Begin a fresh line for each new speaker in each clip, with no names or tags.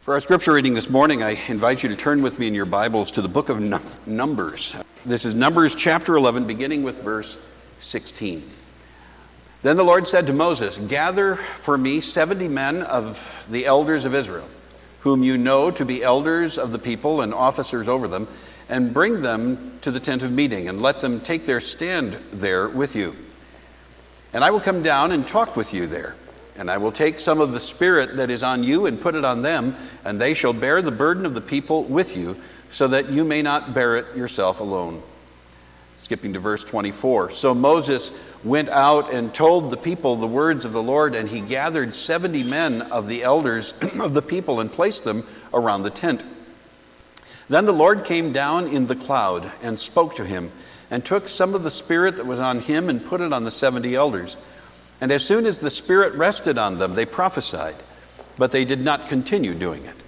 For our scripture reading this morning, I invite you to turn with me in your Bibles to the book of Numbers. This is Numbers chapter 11, beginning with verse 16. Then the Lord said to Moses, "Gather for me 70 men of the elders of Israel, whom you know to be elders of the people and officers over them, and bring them to the tent of meeting, and let them take their stand there with you. And I will come down and talk with you there. And I will take some of the Spirit that is on you and put it on them, and they shall bear the burden of the people with you, so that you may not bear it yourself alone." Skipping to verse 24. So Moses went out and told the people the words of the Lord, and he gathered 70 men of the elders of the people and placed them around the tent. Then the Lord came down in the cloud and spoke to him, and took some of the Spirit that was on him and put it on the 70 elders. And as soon as the Spirit rested on them, they prophesied, but they did not continue doing it.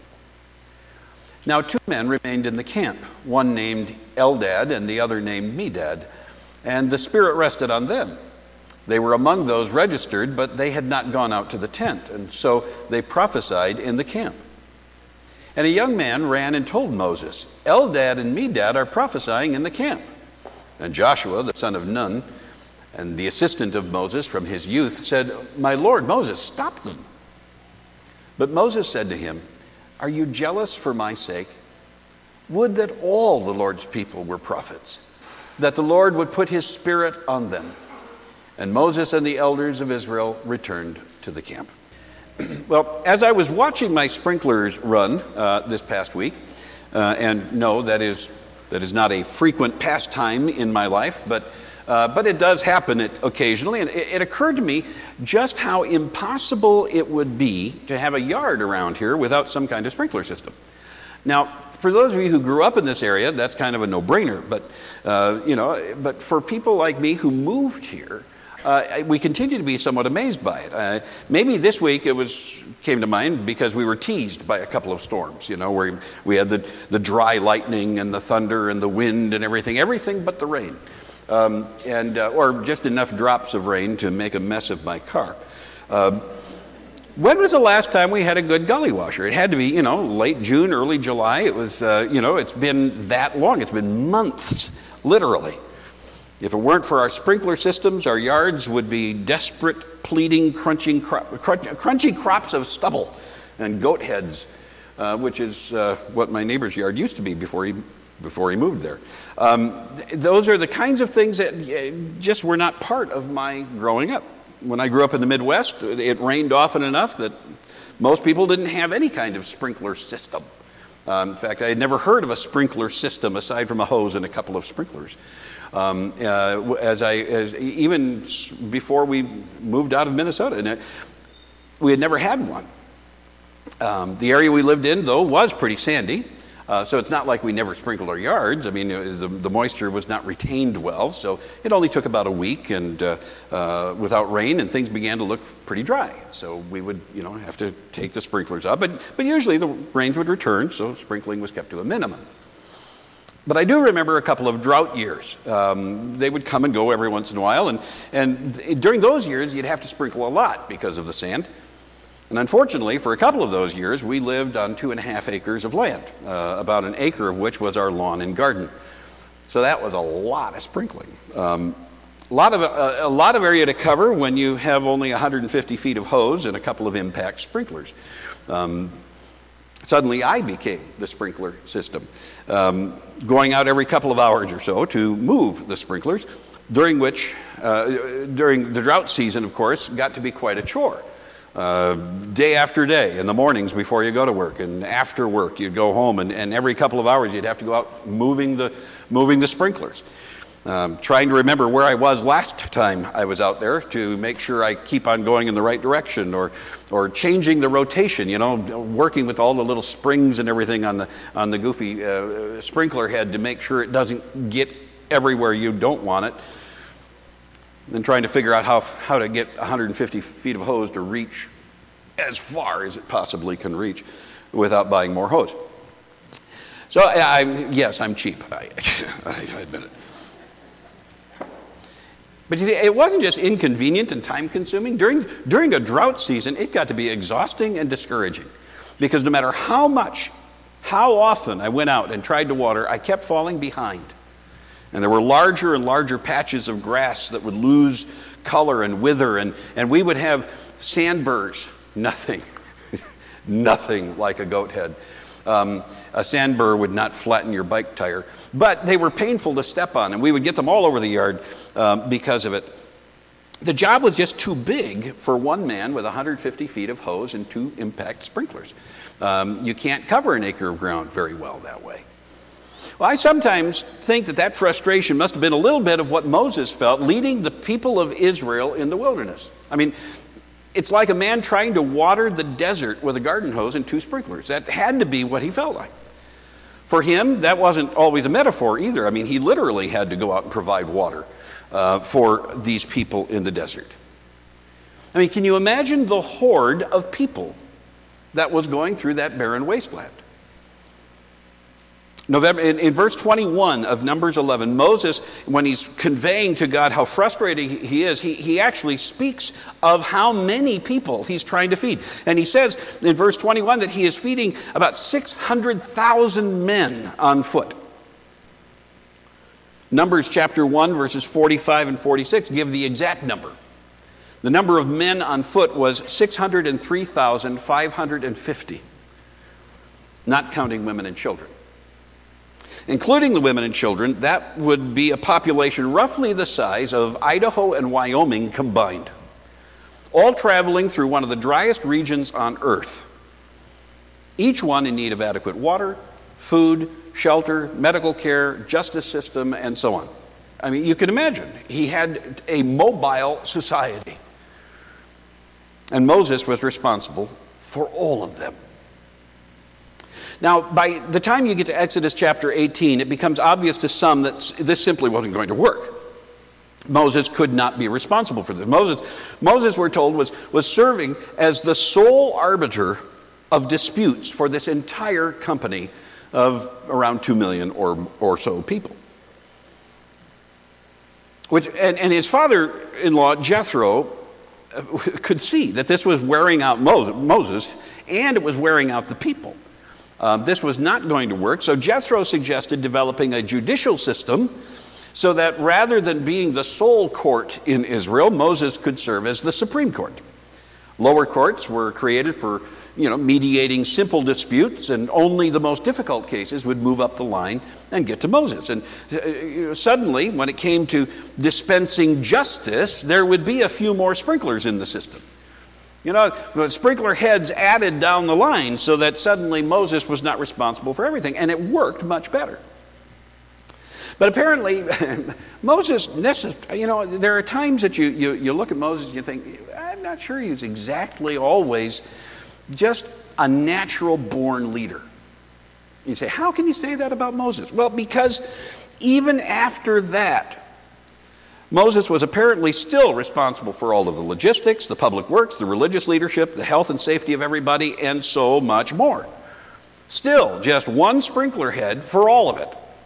Now 2 men remained in the camp, one named Eldad and the other named Medad, and the Spirit rested on them. They were among those registered, but they had not gone out to the tent, and so they prophesied in the camp. And a young man ran and told Moses, "Eldad and Medad are prophesying in the camp." And Joshua, the son of Nun, and the assistant of Moses from his youth, said, "My lord Moses, stop them." But Moses said to him, "Are you jealous for my sake? Would that all the Lord's people were prophets, that the Lord would put his Spirit on them." And Moses and the elders of Israel returned to the camp. Well, as I was watching my sprinklers run this past week, and no, that is not a frequent pastime in my life, but it does happen occasionally, and it occurred to me just how impossible it would be to have a yard around here without some kind of sprinkler system. Now, for those of you who grew up in this area, that's kind of a no-brainer, but for people like me who moved here, we continue to be somewhat amazed by it. Maybe this week came to mind because we were teased by a couple of storms, where we had the dry lightning and the thunder and the wind and everything but the rain. Or just enough drops of rain to make a mess of my car. When was the last time we had a good gully washer? It had to be, late June, early July. It was, it's been that long. It's been months, literally. If it weren't for our sprinkler systems, our yards would be desperate, pleading, crunchy crops of stubble and goat heads, which is what my neighbor's yard used to be before he moved there. Those are the kinds of things that just were not part of my growing up. When I grew up in the Midwest, it rained often enough that most people didn't have any kind of sprinkler system. In fact, I had never heard of a sprinkler system aside from a hose and a couple of sprinklers. Even before we moved out of Minnesota, and we had never had one. The area we lived in, though, was pretty sandy. So it's not like we never sprinkled our yards. I mean, the moisture was not retained well, so it only took about a week and without rain, and things began to look pretty dry. So we would, have to take the sprinklers up, but usually the rains would return, so sprinkling was kept to a minimum. But I do remember a couple of drought years. They would come and go every once in a while, and during those years, you'd have to sprinkle a lot because of the sand. And unfortunately, for a couple of those years, we lived on 2.5 acres of land, about an acre of which was our lawn and garden. So that was a lot of sprinkling. A lot of area to cover when you have only 150 feet of hose and a couple of impact sprinklers. Suddenly, I became the sprinkler system, going out every couple of hours or so to move the sprinklers, during the drought season, of course, got to be quite a chore. Day after day, in the mornings before you go to work, and after work you'd go home, and every couple of hours you'd have to go out moving the sprinklers. Trying to remember where I was last time I was out there to make sure I keep on going in the right direction, or changing the rotation, working with all the little springs and everything on the goofy sprinkler head to make sure it doesn't get everywhere you don't want it. And trying to figure out how to get 150 feet of hose to reach as far as it possibly can reach without buying more hose. So I'm cheap. I admit it. But you see, it wasn't just inconvenient and time-consuming. During a drought season, it got to be exhausting and discouraging. because no matter how often I went out and tried to water, I kept falling behind. And there were larger and larger patches of grass that would lose color and wither, and we would have sandburrs. Nothing like a goat head. A sandburr would not flatten your bike tire, but they were painful to step on, and we would get them all over the yard because of it. The job was just too big for one man with 150 feet of hose and 2 impact sprinklers. You can't cover an acre of ground very well that way. Well, I sometimes think that frustration must have been a little bit of what Moses felt leading the people of Israel in the wilderness. I mean, it's like a man trying to water the desert with a garden hose and 2 sprinklers. That had to be what he felt like. For him, that wasn't always a metaphor either. I mean, he literally had to go out and provide water for these people in the desert. I mean, can you imagine the horde of people that was going through that barren wasteland? In verse 21 of Numbers 11, Moses, when he's conveying to God how frustrated he is, he actually speaks of how many people he's trying to feed. And he says in verse 21 that he is feeding about 600,000 men on foot. Numbers chapter 1, verses 45 and 46 give the exact number. The number of men on foot was 603,550, not counting women and children. Including the women and children, that would be a population roughly the size of Idaho and Wyoming combined, all traveling through one of the driest regions on earth, each one in need of adequate water, food, shelter, medical care, justice system, and so on. I mean, you can imagine, he had a mobile society. And Moses was responsible for all of them. Now, by the time you get to Exodus chapter 18, it becomes obvious to some that this simply wasn't going to work. Moses could not be responsible for this. Moses, we're told, was serving as the sole arbiter of disputes for this entire company of around 2 million or so people. And his father-in-law, Jethro, could see that this was wearing out Moses, and it was wearing out the people. This was not going to work, so Jethro suggested developing a judicial system so that rather than being the sole court in Israel, Moses could serve as the Supreme Court. Lower courts were created for, mediating simple disputes, and only the most difficult cases would move up the line and get to Moses. And suddenly, when it came to dispensing justice, there would be a few more sprinklers in the system. Sprinkler heads added down the line so that suddenly Moses was not responsible for everything, and it worked much better. But apparently, Moses, there are times that you look at Moses and you think, I'm not sure he's exactly always just a natural-born leader. You say, how can you say that about Moses? Well, because even after that, Moses was apparently still responsible for all of the logistics, the public works, the religious leadership, the health and safety of everybody, and so much more. Still, just one sprinkler head for all of it.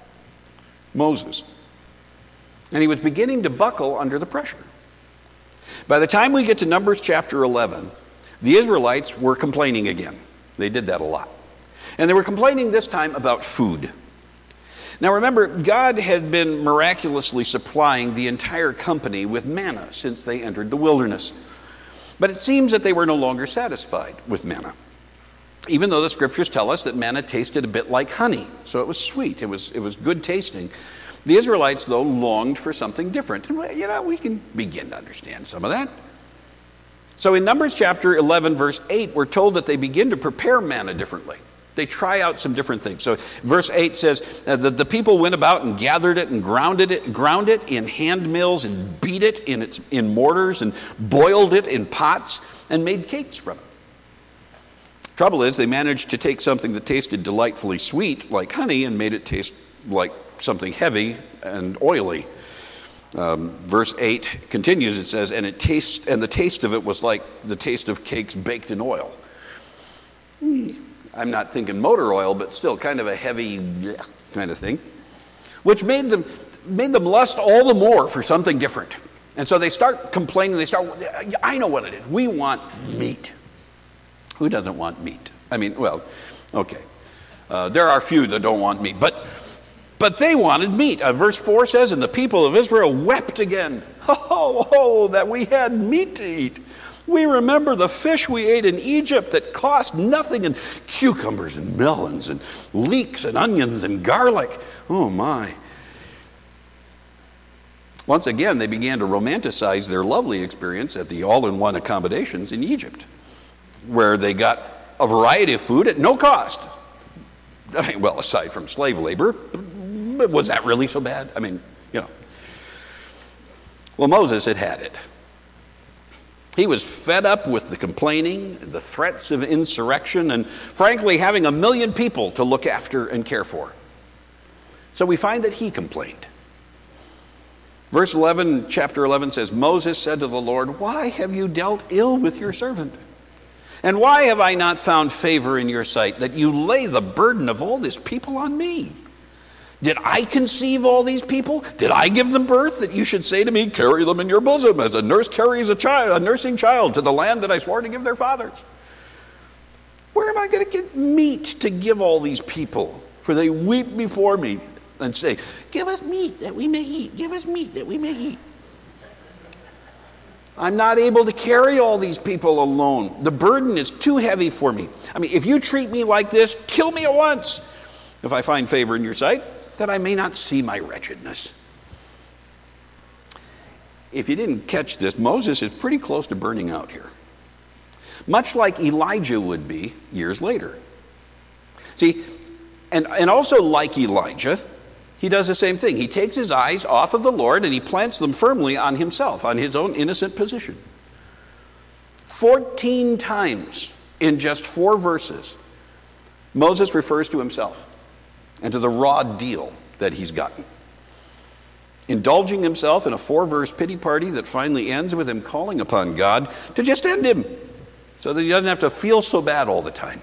Moses. And he was beginning to buckle under the pressure. By the time we get to Numbers chapter 11, the Israelites were complaining again. They did that a lot. And they were complaining this time about food. Now remember, God had been miraculously supplying the entire company with manna since they entered the wilderness. But it seems that they were no longer satisfied with manna, even though the scriptures tell us that manna tasted a bit like honey. So it was sweet, it was good tasting. The Israelites, though, longed for something different. And we can begin to understand some of that. So in Numbers chapter 11, verse 8, we're told that they begin to prepare manna differently. They try out some different things. So verse 8 says that the people went about and gathered it and ground it in hand mills and beat it in mortars and boiled it in pots and made cakes from it. Trouble is, they managed to take something that tasted delightfully sweet like honey and made it taste like something heavy and oily. Verse 8 continues, it says, and the taste of it was like the taste of cakes baked in oil. I'm not thinking motor oil, but still kind of a heavy kind of thing, which made them lust all the more for something different. And so they start complaining. I know what it is. We want meat. Who doesn't want meat? I mean, well, okay. There are few that don't want meat, but they wanted meat. Verse 4 says, and the people of Israel wept again. Oh, that we had meat to eat. We remember the fish we ate in Egypt that cost nothing, and cucumbers and melons and leeks and onions and garlic. Oh my. Once again, they began to romanticize their lovely experience at the all-in-one accommodations in Egypt, where they got a variety of food at no cost. I mean, well, aside from slave labor, but was that really so bad? I mean, you know. Well, Moses had it. He was fed up with the complaining, the threats of insurrection, and frankly, having 1 million people to look after and care for. So we find that he complained. Verse 11, chapter 11 says, Moses said to the Lord, why have you dealt ill with your servant? And why have I not found favor in your sight that you lay the burden of all this people on me? Did I conceive all these people? Did I give them birth that you should say to me, carry them in your bosom as a nurse carries a nursing child to the land that I swore to give their fathers? Where am I going to get meat to give all these people? For they weep before me and say, give us meat that we may eat. Give us meat that we may eat. I'm not able to carry all these people alone. The burden is too heavy for me. I mean, if you treat me like this, kill me at once. If I find favor in your sight, that I may not see my wretchedness. If you didn't catch this, Moses is pretty close to burning out here. Much like Elijah would be years later. See, and also like Elijah, he does the same thing. He takes his eyes off of the Lord and he plants them firmly on himself, on his own innocent position. 14 times in just 4 verses, Moses refers to himself and to the raw deal that he's gotten. Indulging himself in a 4-verse pity party that finally ends with him calling upon God to just end him so that he doesn't have to feel so bad all the time.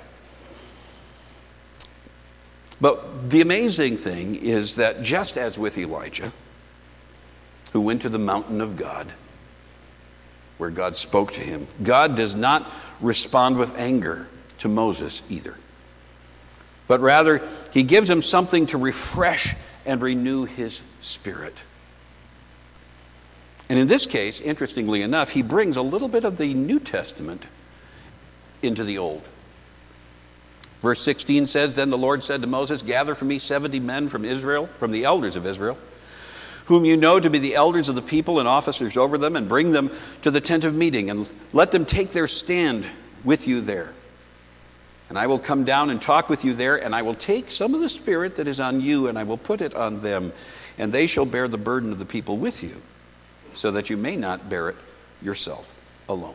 But the amazing thing is that just as with Elijah, who went to the mountain of God, where God spoke to him, God does not respond with anger to Moses either. But rather, he gives him something to refresh and renew his spirit. And in this case, interestingly enough, he brings a little bit of the New Testament into the Old. Verse 16 says, then the Lord said to Moses, gather for me 70 men from Israel, from the elders of Israel, whom you know to be the elders of the people and officers over them, and bring them to the tent of meeting, and let them take their stand with you there. And I will come down and talk with you there, and I will take some of the spirit that is on you, and I will put it on them, and they shall bear the burden of the people with you, so that you may not bear it yourself alone.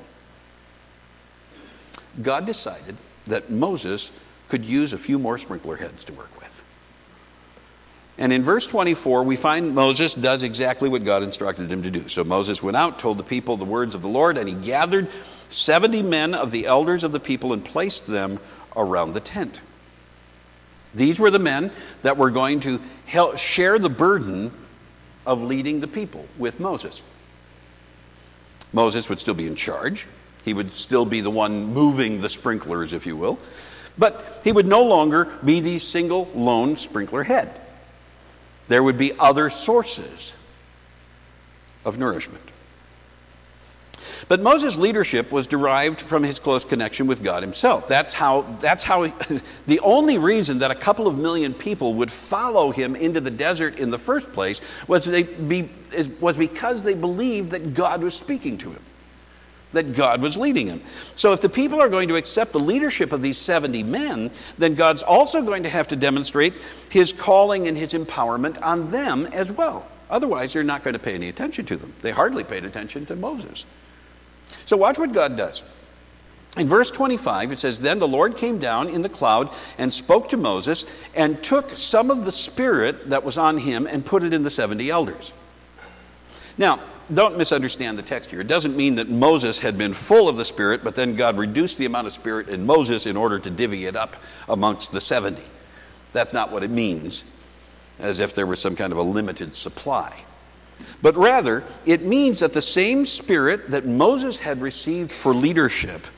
God decided that Moses could use a few more sprinkler heads to work with. And in verse 24, we find Moses does exactly what God instructed him to do. So Moses went out, told the people the words of the Lord, and he gathered 70 men of the elders of the people and placed them around the tent. These were the men that were going to share the burden of leading the people with Moses. Moses would still be in charge. He would still be the one moving the sprinklers, if you will. But he would no longer be the single lone sprinkler head. There would be other sources of nourishment. But Moses' leadership was derived from his close connection with God himself. That's how the only reason that a couple of million people would follow him into the desert in the first place was because they believed that God was speaking to him, that God was leading him. So if the people are going to accept the leadership of these 70 men, then God's also going to have to demonstrate his calling and his empowerment on them as well. Otherwise, they're not going to pay any attention to them. They hardly paid attention to Moses. So watch what God does. In verse 25, it says, then the Lord came down in the cloud and spoke to Moses and took some of the spirit that was on him and put it in the 70 elders. Now, don't misunderstand the text here. It doesn't mean that Moses had been full of the Spirit, but then God reduced the amount of Spirit in Moses in order to divvy it up amongst the 70. That's not what it means, as if there was some kind of a limited supply. But rather, it means that the same Spirit that Moses had received for leadership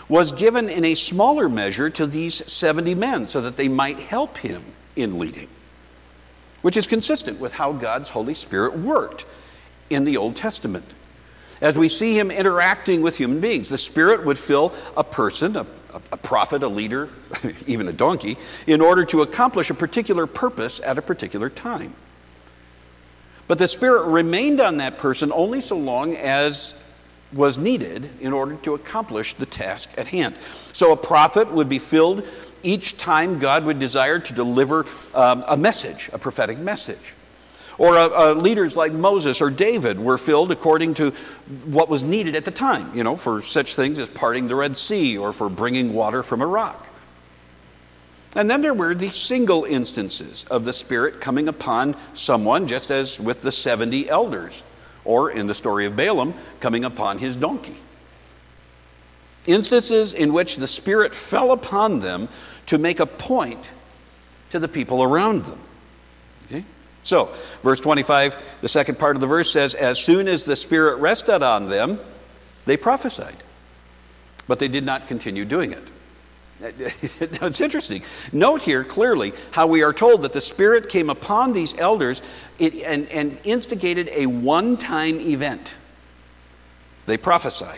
was given in a smaller measure to these 70 men so that they might help him in leading, which is consistent with how God's Holy Spirit worked in the Old Testament. As we see him interacting with human beings, the Spirit would fill a person, a prophet, a leader, even a donkey, in order to accomplish a particular purpose at a particular time. But the Spirit remained on that person only so long as was needed in order to accomplish the task at hand. So a prophet would be filled each time God would desire to deliver a message, a prophetic message. Or leaders like Moses or David were filled according to what was needed at the time, for such things as parting the Red Sea or for bringing water from a rock. And then there were the single instances of the Spirit coming upon someone, just as with the 70 elders, or in the story of Balaam, coming upon his donkey. Instances in which the Spirit fell upon them to make a point to the people around them. Okay? So, verse 25, the second part of the verse says, as soon as the Spirit rested on them, they prophesied. But they did not continue doing it. It's interesting. Note here clearly how we are told that the Spirit came upon these elders and instigated a one-time event. They prophesied.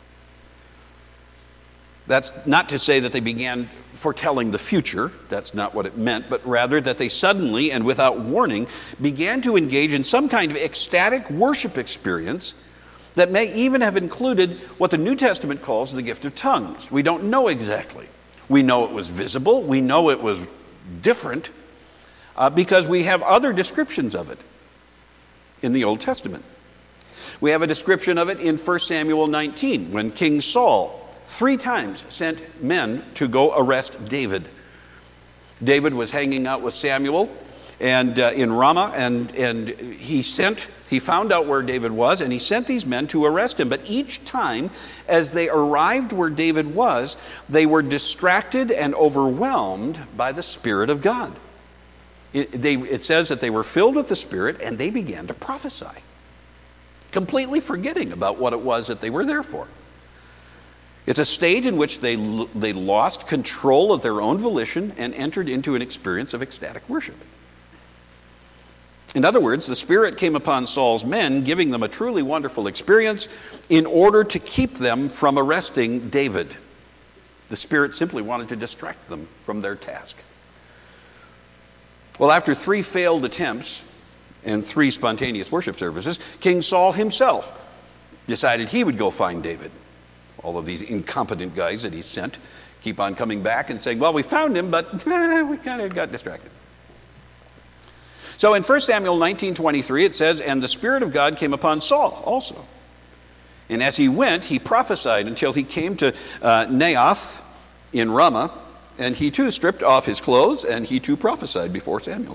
That's not to say that they began foretelling the future. That's not what it meant, but rather that they suddenly and without warning began to engage in some kind of ecstatic worship experience that may even have included what the New Testament calls the gift of tongues. We don't know exactly. We know it was visible. We know it was different because we have other descriptions of it in the Old Testament. We have a description of it in 1 Samuel 19 when King Saul 3 times sent men to go arrest David. David was hanging out with Samuel and in Ramah, and he found out where David was, and he sent these men to arrest him. But each time, as they arrived where David was, they were distracted and overwhelmed by the Spirit of God. It says that they were filled with the Spirit, and they began to prophesy, completely forgetting about what it was that they were there for. It's a state in which they lost control of their own volition and entered into an experience of ecstatic worship. In other words, the Spirit came upon Saul's men, giving them a truly wonderful experience in order to keep them from arresting David. The Spirit simply wanted to distract them from their task. Well, after 3 failed attempts and 3 spontaneous worship services, King Saul himself decided he would go find David. All of these incompetent guys that he sent keep on coming back and saying, well, we found him, but we kind of got distracted. So in 1 Samuel 19:23 it says, and the Spirit of God came upon Saul also. And as he went, he prophesied until he came to Naioth in Ramah, and he too stripped off his clothes, and he too prophesied before Samuel.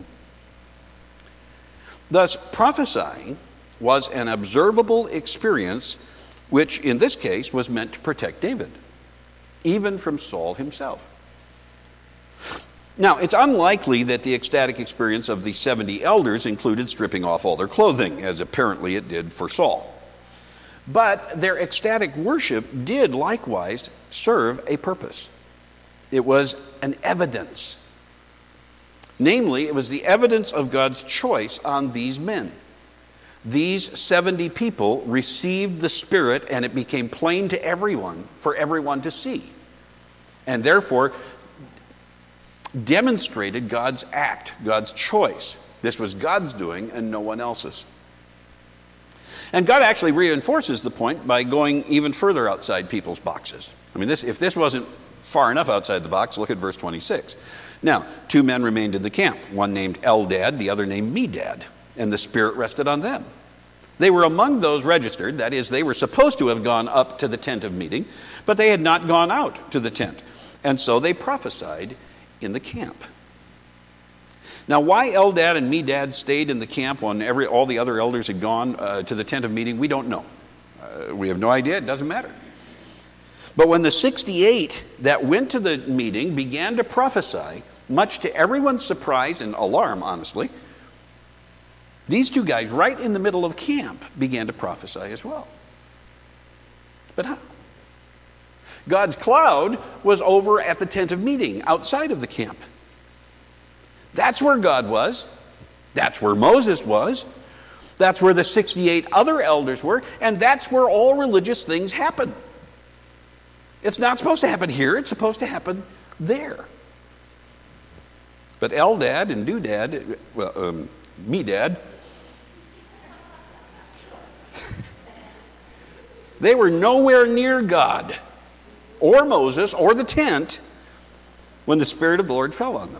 Thus, prophesying was an observable experience, which in this case was meant to protect David, even from Saul himself. Now, it's unlikely that the ecstatic experience of the 70 elders included stripping off all their clothing, as apparently it did for Saul. But their ecstatic worship did likewise serve a purpose. It was an evidence. Namely, it was the evidence of God's choice on these men. These 70 people received the Spirit, and it became plain to everyone, for everyone to see. And therefore, demonstrated God's act, God's choice. This was God's doing and no one else's. And God actually reinforces the point by going even further outside people's boxes. I mean, if this wasn't far enough outside the box, look at verse 26. Now, 2 men remained in the camp, one named Eldad, the other named Medad, and the Spirit rested on them. They were among those registered, that is, they were supposed to have gone up to the tent of meeting, but they had not gone out to the tent. And so they prophesied in the camp. Now, why Eldad and Medad stayed in the camp when all the other elders had gone to the tent of meeting, we don't know. We have no idea. It doesn't matter. But when the 68 that went to the meeting began to prophesy, much to everyone's surprise and alarm, honestly, these 2 guys right in the middle of camp began to prophesy as well. But how? God's cloud was over at the tent of meeting outside of the camp. That's where God was. That's where Moses was. That's where the 68 other elders were. And that's where all religious things happen. It's not supposed to happen here. It's supposed to happen there. But Eldad and Doodad, Medad, they were nowhere near God or Moses or the tent when the Spirit of the Lord fell on them.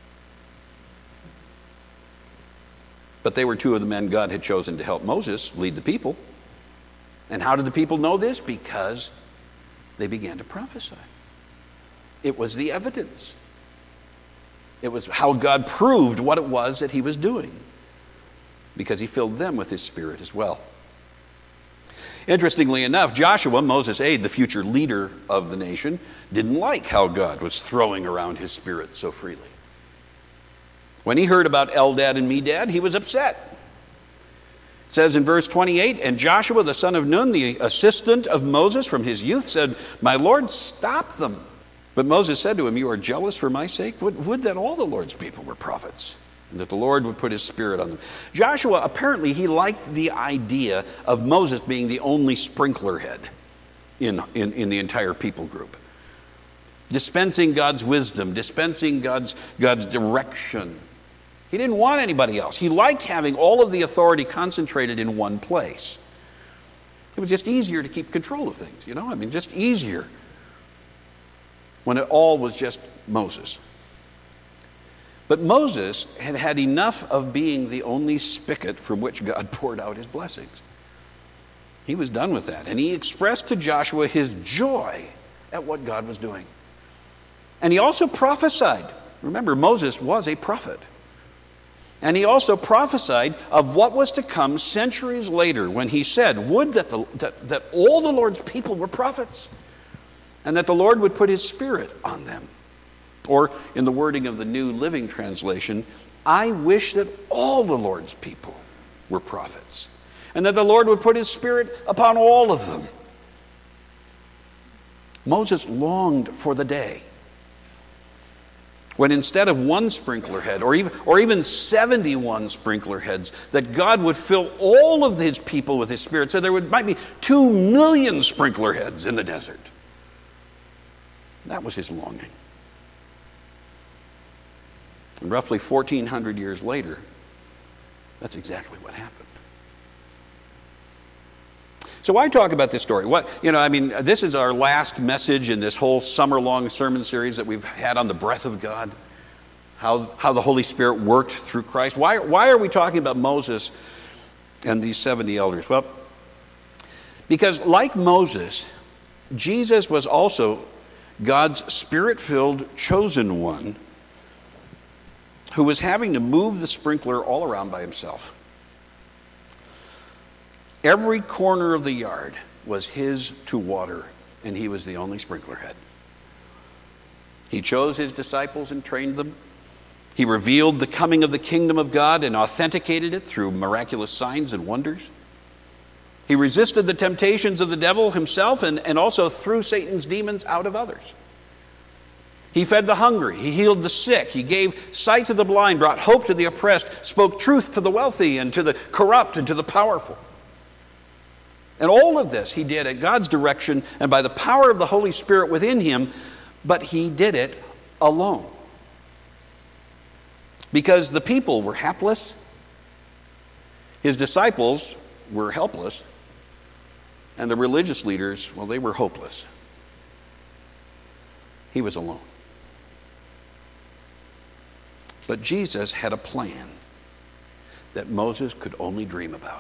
But they were two of the men God had chosen to help Moses lead the people. And how did the people know this? Because they began to prophesy. It was the evidence. It was how God proved what it was that he was doing, because he filled them with his Spirit as well. Interestingly enough, Joshua, Moses' aide, the future leader of the nation, didn't like how God was throwing around his Spirit so freely. When he heard about Eldad and Medad, he was upset. It says in verse 28, and Joshua the son of Nun, the assistant of Moses from his youth, said, my Lord, stop them. But Moses said to him, you are jealous for my sake? Would that all the Lord's people were prophets, and that the Lord would put his Spirit on them. Joshua, apparently, he liked the idea of Moses being the only sprinkler head in the entire people group. Dispensing God's wisdom, dispensing God's direction. He didn't want anybody else. He liked having all of the authority concentrated in one place. It was just easier to keep control of things, just easier when it all was just Moses. But Moses had had enough of being the only spigot from which God poured out his blessings. He was done with that. And he expressed to Joshua his joy at what God was doing. And he also prophesied. Remember, Moses was a prophet. And he also prophesied of what was to come centuries later when he said, would that all the Lord's people were prophets, and that the Lord would put his Spirit on them. Or in the wording of the New Living Translation, I wish that all the Lord's people were prophets, and that the Lord would put his Spirit upon all of them. Moses longed for the day when instead of one sprinkler head, or even 71 sprinkler heads, that God would fill all of his people with his Spirit, so there might be 2 million sprinkler heads in the desert. That was his longing. And roughly 1,400 years later, that's exactly what happened. So why talk about this story? This is our last message in this whole summer-long sermon series that we've had on the breath of God, how the Holy Spirit worked through Christ. Why are we talking about Moses and these 70 elders? Well, because like Moses, Jesus was also God's Spirit-filled chosen one who was having to move the sprinkler all around by himself. Every corner of the yard was his to water, and he was the only sprinkler head. He chose his disciples and trained them. He revealed the coming of the kingdom of God and authenticated it through miraculous signs and wonders. He resisted the temptations of the devil himself and also threw Satan's demons out of others. He fed the hungry. He healed the sick. He gave sight to the blind, brought hope to the oppressed, spoke truth to the wealthy and to the corrupt and to the powerful. And all of this he did at God's direction and by the power of the Holy Spirit within him, but he did it alone. Because the people were hapless, his disciples were helpless, and the religious leaders, well, they were hopeless. He was alone. But Jesus had a plan that Moses could only dream about.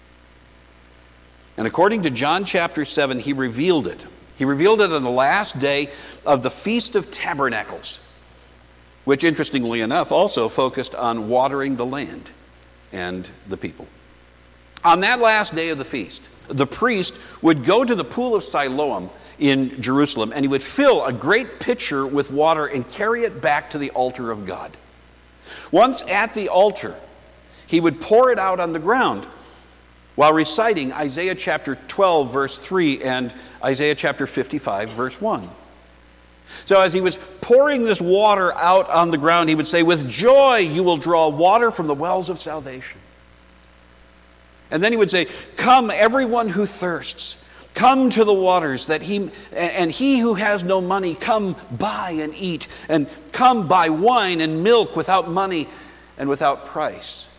And according to John chapter 7, he revealed it. He revealed it on the last day of the Feast of Tabernacles, which, interestingly enough, also focused on watering the land and the people. On that last day of the feast, the priest would go to the pool of Siloam in Jerusalem, and he would fill a great pitcher with water and carry it back to the altar of God. Once at the altar, he would pour it out on the ground. while reciting Isaiah chapter 12, verse 3, and Isaiah chapter 55, verse 1. So as he was pouring this water out on the ground, he would say, "With joy you will draw water from the wells of salvation." And then he would say, "Come, everyone who thirsts, come to the waters, and he who has no money, come buy and eat, and come buy wine and milk without money and without price."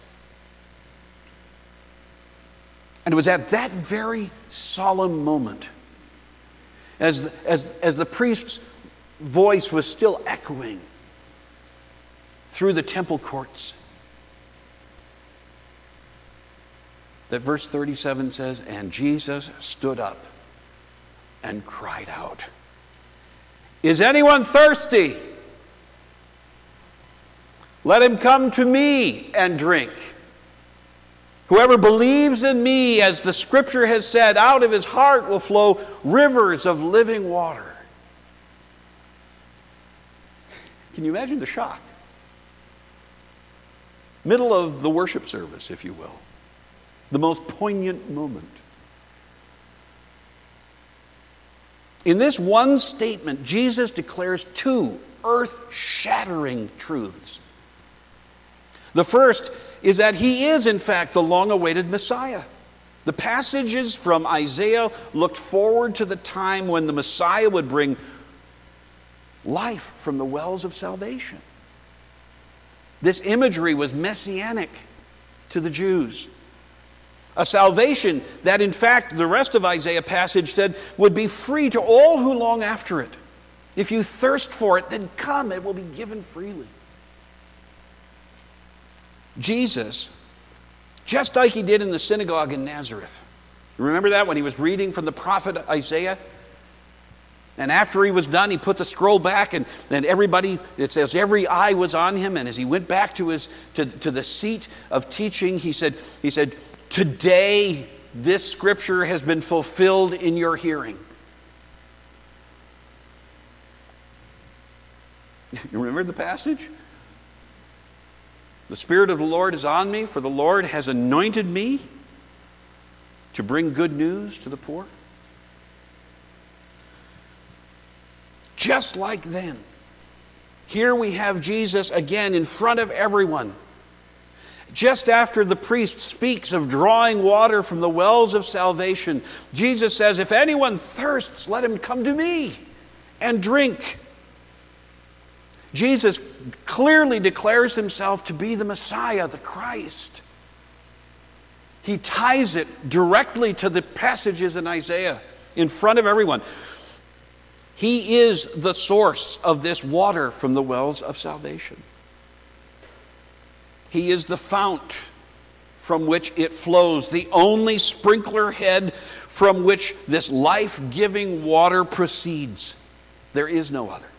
And it was at that very solemn moment, as the priest's voice was still echoing through the temple courts, that verse 37 says, "And Jesus stood up and cried out, 'Is anyone thirsty? Let him come to me and drink. Whoever believes in me, as the scripture has said, out of his heart will flow rivers of living water.'" Can you imagine the shock? Middle of the worship service, if you will. The most poignant moment. In this one statement, Jesus declares two earth-shattering truths. The first is that he is, in fact, the long-awaited Messiah. The passages from Isaiah looked forward to the time when the Messiah would bring life from the wells of salvation. This imagery was messianic to the Jews. A salvation that, in fact, the rest of Isaiah passage said would be free to all who long after it. If you thirst for it, then come, it will be given freely. Jesus, just like he did in the synagogue in Nazareth. Remember that when he was reading from the prophet Isaiah? And after he was done, he put the scroll back, and everybody, it says every eye was on him. And as he went back to the seat of teaching, he said, "Today this scripture has been fulfilled in your hearing." You remember the passage? "The Spirit of the Lord is on me, for the Lord has anointed me to bring good news to the poor." Just like then, here we have Jesus again in front of everyone. Just after the priest speaks of drawing water from the wells of salvation, Jesus says, "If anyone thirsts, let him come to me and drink." Jesus clearly declares himself to be the Messiah, the Christ. He ties it directly to the passages in Isaiah in front of everyone. He is the source of this water from the wells of salvation. He is the fount from which it flows, the only sprinkler head from which this life-giving water proceeds. There is no other.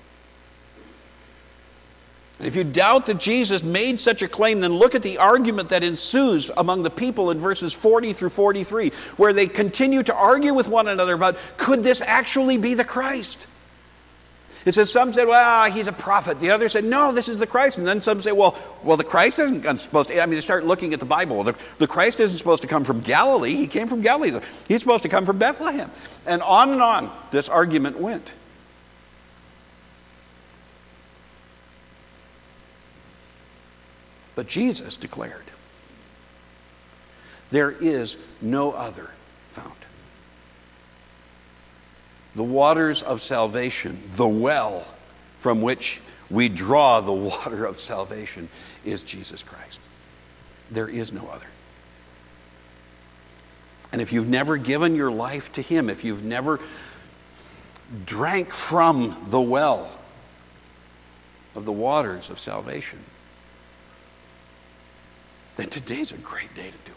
If you doubt that Jesus made such a claim, then look at the argument that ensues among the people in verses 40 through 43, where they continue to argue with one another about, could this actually be the Christ? It says some said, "Well, he's a prophet." The others said, "No, this is the Christ." And then some say, well, the Christ isn't supposed to, they start looking at the Bible. The Christ isn't supposed to come from Galilee. He came from Galilee. He's supposed to come from Bethlehem. And on this argument went. But Jesus declared, "There is no other fount." The waters of salvation, the well from which we draw the water of salvation, is Jesus Christ. There is no other. And if you've never given your life to him, if you've never drank from the well of the waters of salvation, then today's a great day to do it.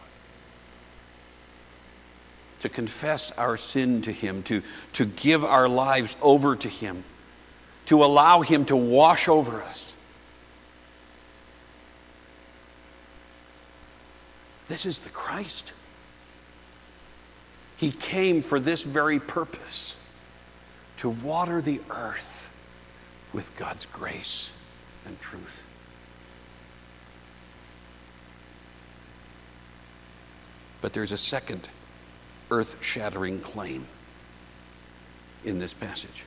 To confess our sin to him, to give our lives over to him, to allow him to wash over us. This is the Christ. He came for this very purpose, to water the earth with God's grace and truth. But there's a second earth-shattering claim in this passage.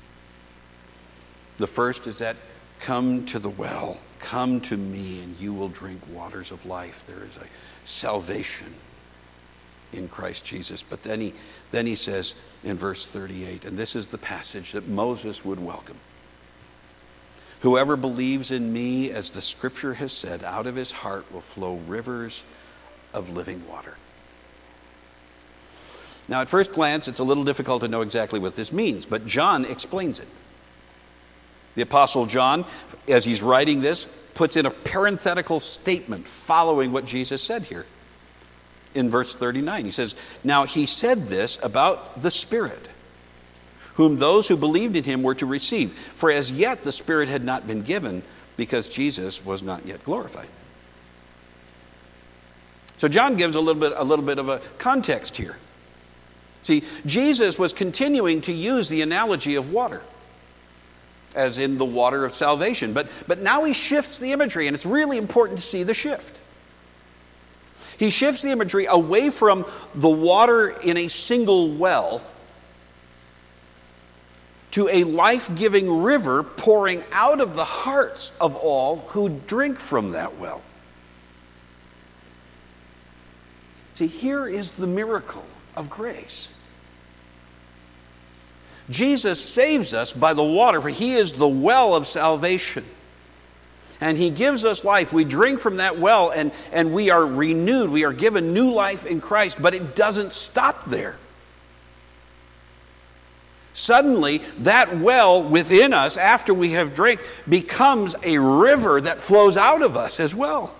The first is that, come to the well, come to me, and you will drink waters of life. There is a salvation in Christ Jesus. But then he says in verse 38, and this is the passage that Moses would welcome. Whoever believes in me, as the scripture has said, out of his heart will flow rivers of living water. Now, at first glance, it's a little difficult to know exactly what this means, but John explains it. The Apostle John, as he's writing this, puts in a parenthetical statement following what Jesus said here. In verse 39, he says, now he said this about the Spirit, whom those who believed in him were to receive. For as yet the Spirit had not been given, because Jesus was not yet glorified. So John gives a little bit of a context here. See, Jesus was continuing to use the analogy of water, as in the water of salvation. But now he shifts the imagery, and it's really important to see the shift. He shifts the imagery away from the water in a single well to a life-giving river pouring out of the hearts of all who drink from that well. See, here is the miracle of grace. Jesus saves us by the water, for he is the well of salvation. And he gives us life. We drink from that well, and we are renewed. We are given new life in Christ, but it doesn't stop there. Suddenly, that well within us, after we have drank, becomes a river that flows out of us as well.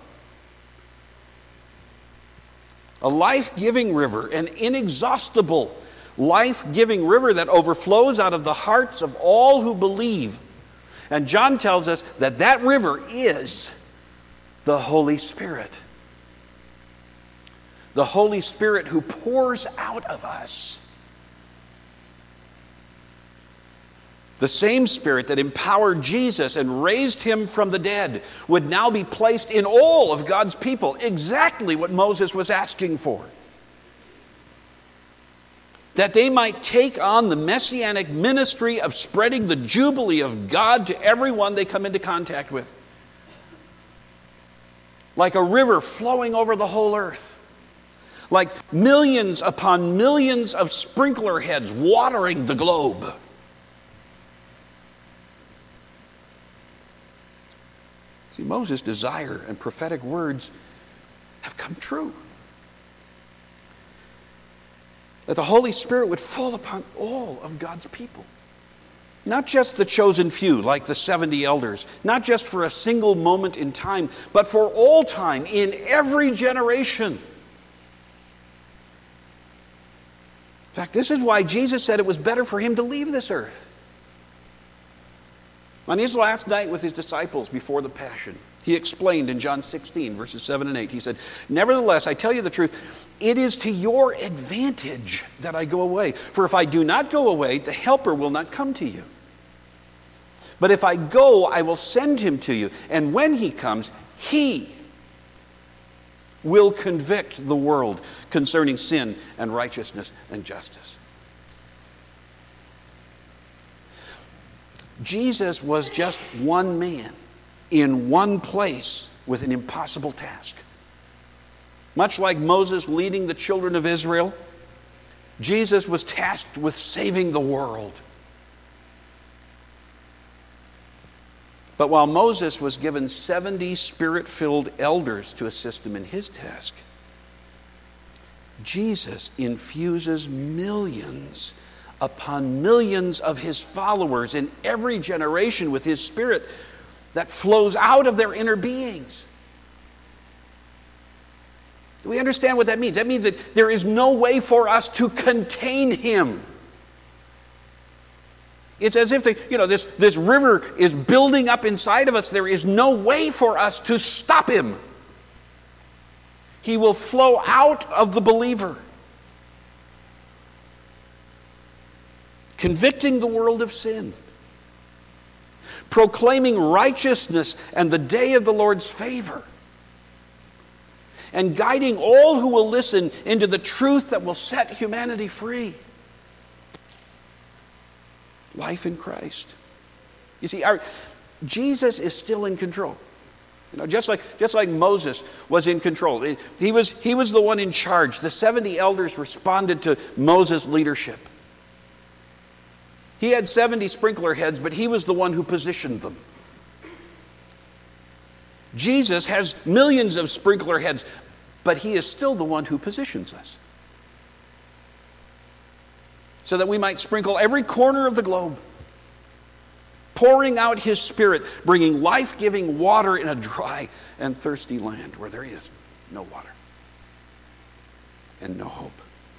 A life-giving river, an inexhaustible life-giving river that overflows out of the hearts of all who believe. And John tells us that that river is the Holy Spirit. The Holy Spirit who pours out of us. The same Spirit that empowered Jesus and raised him from the dead would now be placed in all of God's people, exactly what Moses was asking for. That they might take on the messianic ministry of spreading the jubilee of God to everyone they come into contact with. Like a river flowing over the whole earth. Like millions upon millions of sprinkler heads watering the globe. See, Moses' desire and prophetic words have come true. That the Holy Spirit would fall upon all of God's people. Not just the chosen few, like the 70 elders. Not just for a single moment in time, but for all time, in every generation. In fact, this is why Jesus said it was better for him to leave this earth. On his last night with his disciples before the Passion, he explained in John 16, verses 7 and 8, he said, "Nevertheless, I tell you the truth, it is to your advantage that I go away. For if I do not go away, the Helper will not come to you. But if I go, I will send him to you. And when he comes, he will convict the world concerning sin and righteousness and justice." Jesus was just one man in one place with an impossible task. Much like Moses leading the children of Israel, Jesus was tasked with saving the world. But while Moses was given 70 Spirit-filled elders to assist him in his task, Jesus infuses millions upon millions of his followers in every generation with his Spirit that flows out of their inner beings. Do we understand what that means? That means that there is no way for us to contain him. It's as if this river is building up inside of us. There is no way for us to stop him. He will flow out of the believer, convicting the world of sin, proclaiming righteousness and the day of the Lord's favor, and guiding all who will listen into the truth that will set humanity free. Life in Christ. You see, Jesus is still in control. Just like Moses was in control. He was the one in charge. The 70 elders responded to Moses' leadership. He had 70 sprinkler heads, but he was the one who positioned them. Jesus has millions of sprinkler heads, but he is still the one who positions us, so that we might sprinkle every corner of the globe, pouring out his Spirit, bringing life-giving water in a dry and thirsty land where there is no water and no hope.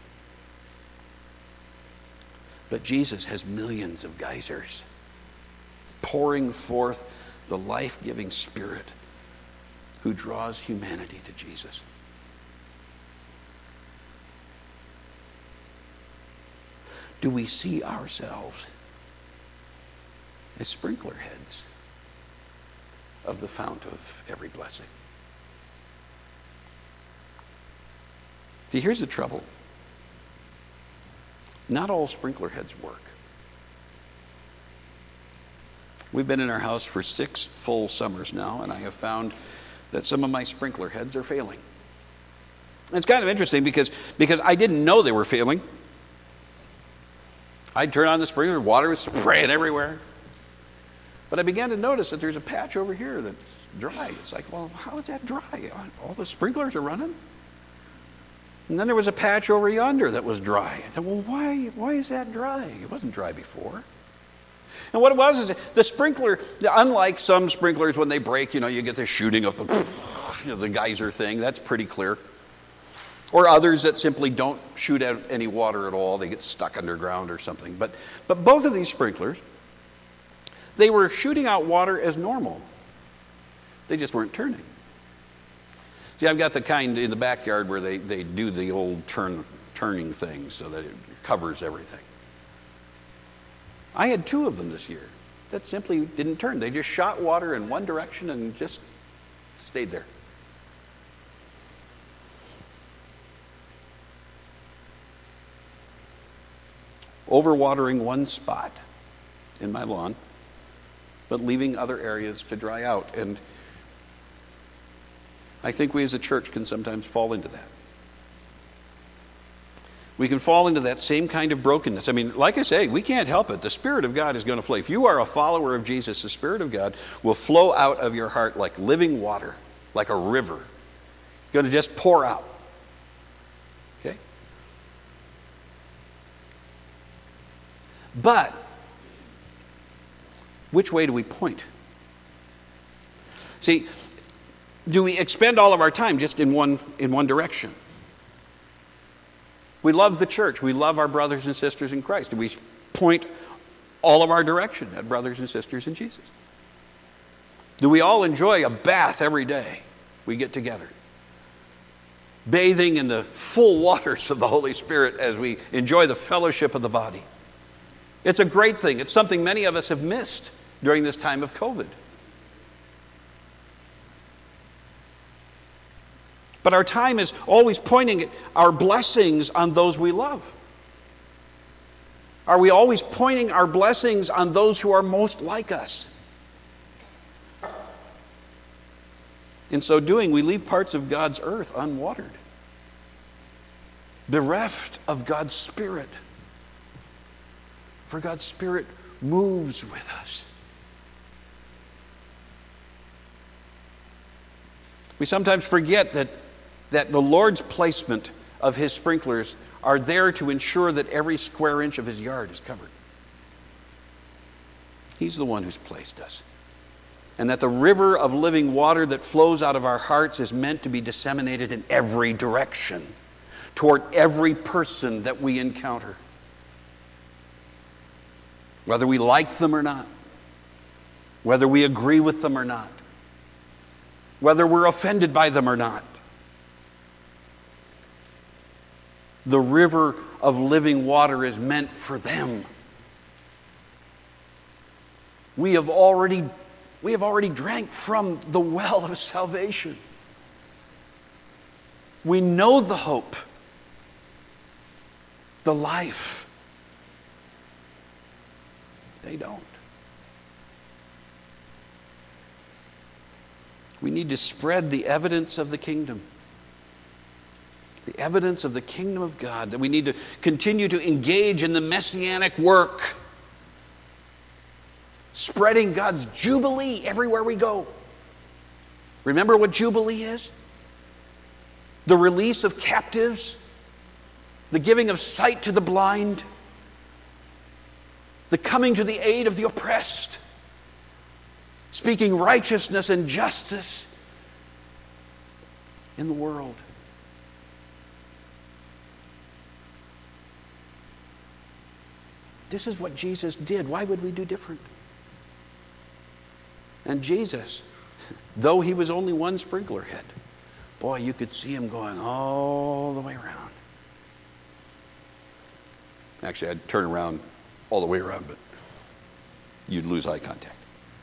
But Jesus has millions of geysers pouring forth the life-giving Spirit who draws humanity to Jesus. Do we see ourselves as sprinkler heads of the fount of every blessing? See, here's the trouble. Not all sprinkler heads work. We've been in our house for 6 full summers now, and I have found that some of my sprinkler heads are failing. And it's kind of interesting because I didn't know they were failing. I'd turn on the sprinkler, water was spraying everywhere. But I began to notice that there's a patch over here that's dry. It's like, well, how is that dry? All the sprinklers are running? And then there was a patch over yonder that was dry. I thought, well, why is that dry? It wasn't dry before. And what it was is the sprinkler, unlike some sprinklers when they break, you get this shooting up, the geyser thing. That's pretty clear. Or others that simply don't shoot out any water at all. They get stuck underground or something. But both of these sprinklers, they were shooting out water as normal. They just weren't turning. See, I've got the kind in the backyard where they do the old turning thing so that it covers everything. I had 2 of them this year that simply didn't turn. They just shot water in one direction and just stayed there. Overwatering one spot in my lawn, but leaving other areas to dry out. And I think we as a church can sometimes fall into that. We can fall into that same kind of brokenness. I mean, like I say, we can't help it. The Spirit of God is going to flow. If you are a follower of Jesus, the Spirit of God will flow out of your heart like living water, like a river. It's going to just pour out. Okay? But which way do we point? See, do we expend all of our time just in one direction? We love the church. We love our brothers and sisters in Christ. Do we point all of our direction at brothers and sisters in Jesus? Do we all enjoy a bath every day we get together? Bathing in the full waters of the Holy Spirit as we enjoy the fellowship of the body. It's a great thing. It's something many of us have missed during this time of COVID. But our time is always pointing at our blessings on those we love. Are we always pointing our blessings on those who are most like us? In so doing, we leave parts of God's earth unwatered, bereft of God's Spirit. For God's Spirit moves with us. We sometimes forget that the Lord's placement of his sprinklers are there to ensure that every square inch of his yard is covered. He's the one who's placed us. And that the river of living water that flows out of our hearts is meant to be disseminated in every direction, toward every person that we encounter. Whether we like them or not, whether we agree with them or not, whether we're offended by them or not. The river of living water is meant for them. We have already drank from the well of salvation. We know the hope, the life. They don't. We need to spread the evidence of the kingdom. The evidence of the kingdom of God. That we need to continue to engage in the messianic work. Spreading God's jubilee everywhere we go. Remember what jubilee is? The release of captives. The giving of sight to the blind. The coming to the aid of the oppressed. Speaking righteousness and justice in the world. This is what Jesus did. Why would we do different? And Jesus, though he was only one sprinkler head, boy, you could see him going all the way around. Actually, I'd turn around all the way around, but you'd lose eye contact.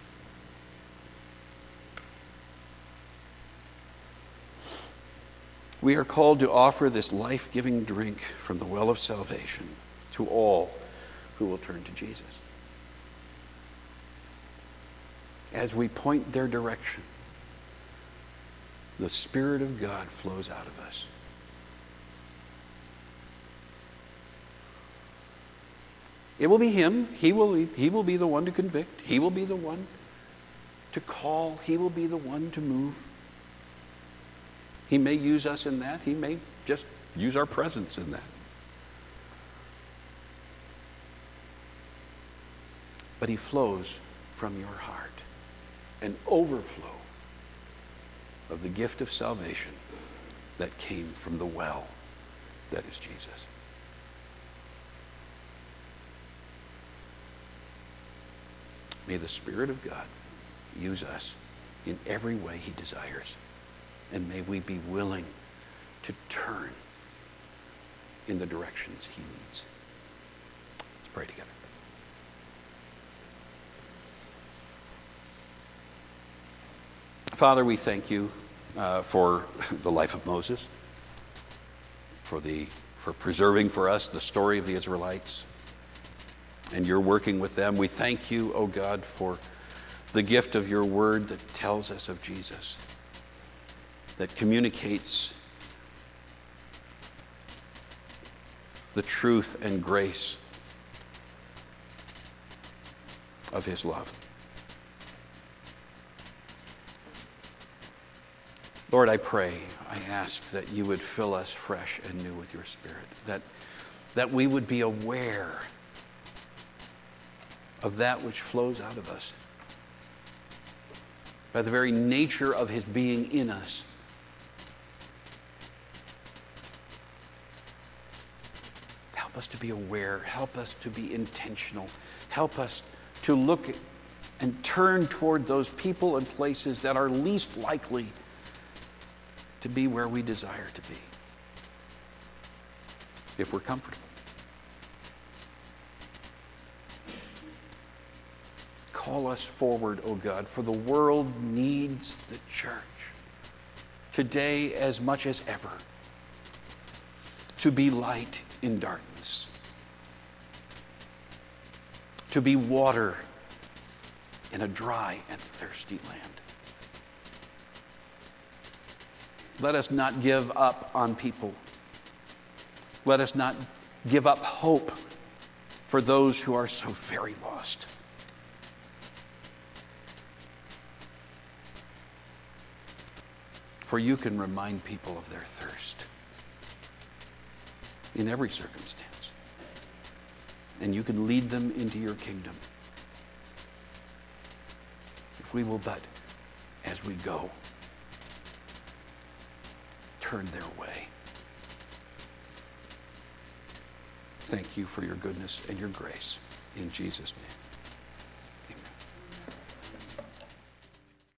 We are called to offer this life-giving drink from the well of salvation to all who will turn to Jesus. As we point their direction, the Spirit of God flows out of us. It will be him. He will be the one to convict. He will be the one to call. He will be the one to move. He may use us in that. He may just use our presence in that. But he flows from your heart, an overflow of the gift of salvation that came from the well that is Jesus. May the Spirit of God use us in every way he desires. And may we be willing to turn in the directions he leads. Let's pray together. Father, we thank you for the life of Moses, for preserving for us the story of the Israelites, and you're working with them. We thank you, O God, for the gift of your word that tells us of Jesus, that communicates the truth and grace of his love. Lord, I pray, I ask that you would fill us fresh and new with your Spirit, that we would be aware of that which flows out of us by the very nature of his being in us. Help us to be aware. Help us to be intentional. Help us to look and turn toward those people and places that are least likely to be where we desire to be, if we're comfortable. Call us forward, O God, for the world needs the church today as much as ever to be light in darkness, to be water in a dry and thirsty land. Let us not give up on people. Let us not give up hope for those who are so very lost. For you can remind people of their thirst in every circumstance. And you can lead them into your kingdom. If we will but, as we go, turn their way. Thank you for your goodness and your grace. In Jesus' name.